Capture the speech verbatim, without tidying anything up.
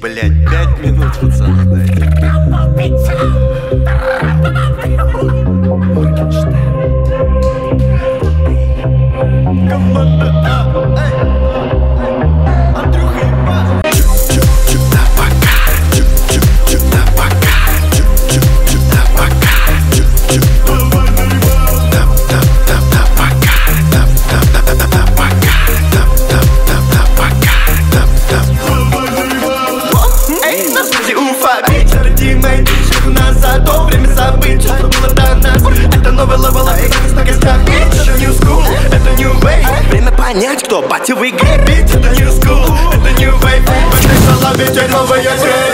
Блять, пять минут, пацаны, дайте. Команда А, эй, Андрюха и Бас. Чуп-чуп-чуп на пока, чуп-чуп-чуп на пока, чуп-чуп-чуп на пока, чуп-чуп. Там-там-там на пока, там-там-там на пока, там-там-там на пока, там-там. Эй, на связи Уфа, вечер, Димей, шагу назад, то время забыть, что было до нас. Это новый левел, а игры на гостях. Это new school, это new wave. Время понять, кто батя в игре. Бить, это new school, это new wave. Пошли в голове, теперь новая цель.